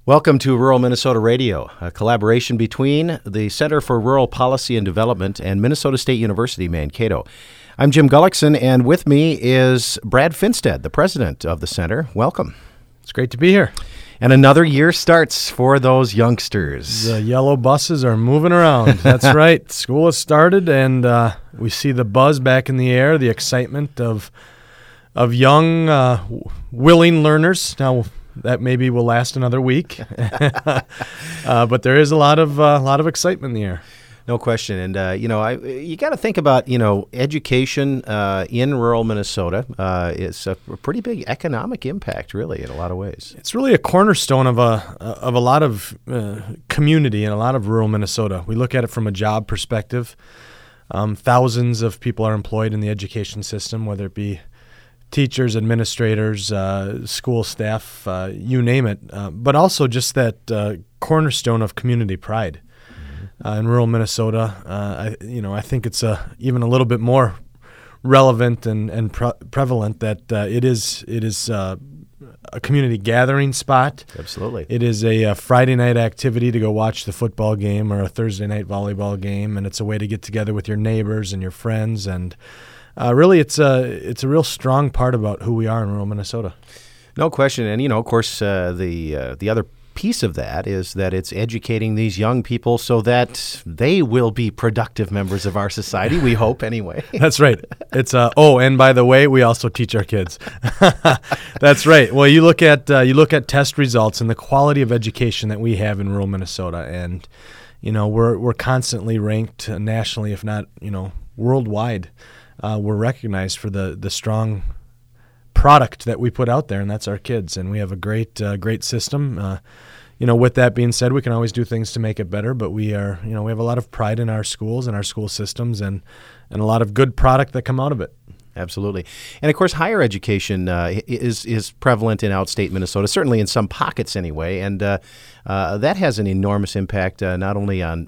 Welcome to Rural Minnesota Radio, a collaboration between the Center for Rural Policy and Development and Minnesota State University, Mankato. I'm Jim Gullickson, and with me is Brad Finstead, the president of the center. Welcome. It's great to be here. And another year starts for those youngsters. The yellow buses are moving around. That's right. School has started, and we see the buzz back in the air, the excitement of young, willing learners. Now, that maybe will last another week, but there is a lot of excitement in the air. No question. And, you got to think about, education in rural Minnesota. It's a pretty big economic impact, really, in a lot of ways. It's really a cornerstone of a lot of community in a lot of rural Minnesota. We look at it from a job perspective. Thousands of people are employed in the education system, whether it be teachers, administrators, school staff, you name it, but also just that cornerstone of community pride. In rural Minnesota, I think it's even a little bit more relevant and prevalent that it is a community gathering spot. Absolutely. It is a Friday night activity to go watch the football game or a Thursday night volleyball game, and it's a way to get together with your neighbors and your friends, and really it's a real strong part about who we are in rural Minnesota. No question. And, of course, the other piece of that is that it's educating these young people so that they will be productive members of our society, we hope anyway. That's right. It's and by the way, we also teach our kids. That's right. Well, you look at test results and the quality of education that we have in rural Minnesota, and we're constantly ranked nationally, if not worldwide. We're recognized for the strong product that we put out there, and that's our kids. And we have a great system. With that being said, we can always do things to make it better, but we have a lot of pride in our schools and our school systems, and a lot of good product that come out of it. Absolutely. And, of course, higher education is prevalent in outstate Minnesota, certainly in some pockets anyway, and that has an enormous impact not only on,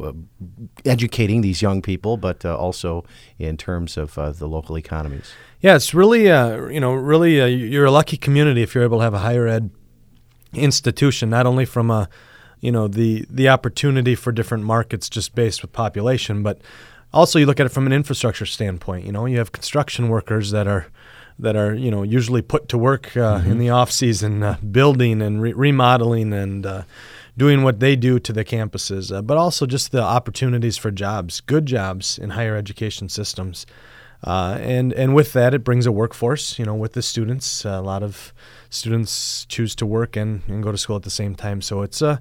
educating these young people, but also in terms of the local economies. Yeah, it's really, you're a lucky community if you're able to have a higher ed institution, not only from the opportunity for different markets just based with population, but also you look at it from an infrastructure standpoint. You have construction workers that are usually put to work in the off season, building and remodeling and doing what they do to the campuses, but also just the opportunities for jobs, good jobs in higher education systems. And with that, it brings a workforce, with the students. A lot of students choose to work and go to school at the same time. So it's a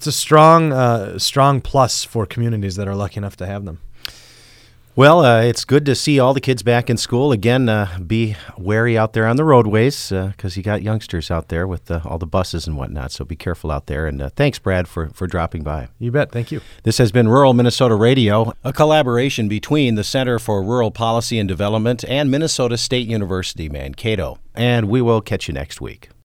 strong plus for communities that are lucky enough to have them. Well, it's good to see all the kids back in school. Again, be wary out there on the roadways because you got youngsters out there with all the buses and whatnot, so be careful out there. And thanks, Brad, for dropping by. You bet. Thank you. This has been Rural Minnesota Radio, a collaboration between the Center for Rural Policy and Development and Minnesota State University, Mankato. And we will catch you next week.